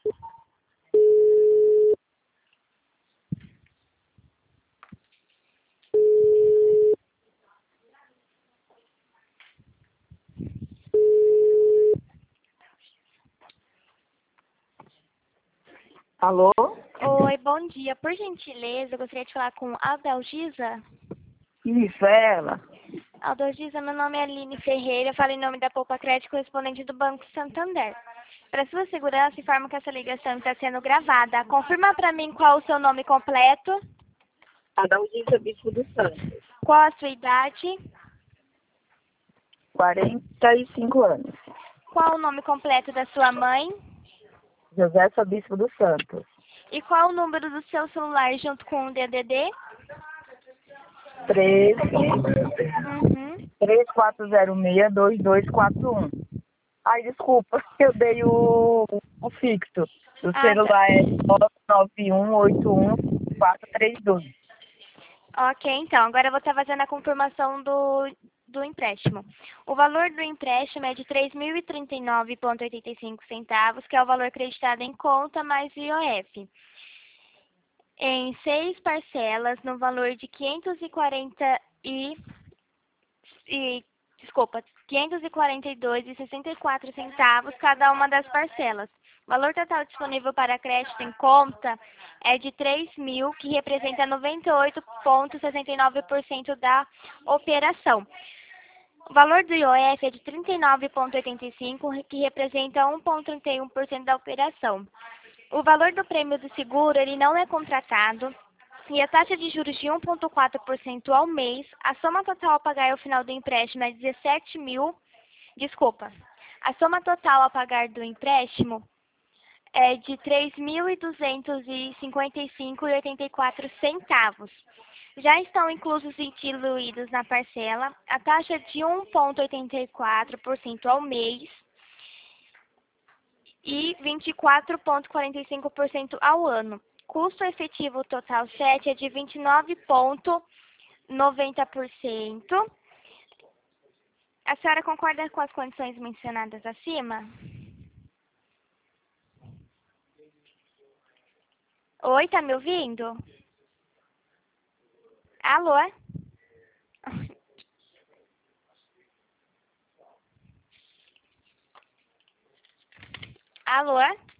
Alô? Oi, bom dia. Por gentileza, eu gostaria de falar com a Adalgisa. Isso, é ela. Adalgisa, meu nome é Aline Ferreira, eu falo em nome da Poupa Crédito, correspondente do Banco Santander. Para sua segurança, informo que essa ligação está sendo gravada. Confirma para mim qual o seu nome completo, Adalgisa Bispo dos Santos. qual a sua idade, 45 anos. qual o nome completo da sua mãe José Bispo dos Santos. e qual o número do seu celular junto com o DDD. 13 Uhum. 3406-2241. Ai, desculpa, eu dei o fixo. O Ah, tá. celular é 99181-432. Ok, então, agora eu vou estar fazendo a confirmação do empréstimo. O valor do empréstimo é de R$ 3.039,85, que é o valor acreditado em conta mais IOF. Em 6 parcelas, no valor de 542,64 cada uma das parcelas. O valor total disponível para crédito em conta é de 3.000, que representa 98,69% da operação. O valor do IOF é de 39,85, que representa 1,31% da operação. O valor do prêmio do seguro, ele não é contratado, e a taxa de juros de 1,4% ao mês. A soma total a pagar ao final do empréstimo é 17.000, desculpa. A soma total a pagar do empréstimo é de R$ 3.255,84. Já estão inclusos e diluídos na parcela a taxa de 1,84% ao mês e 24,45% ao ano. Custo efetivo total 7 é de 29,90%. A senhora concorda com as condições mencionadas acima? Oi, tá me ouvindo? Alô? Alô?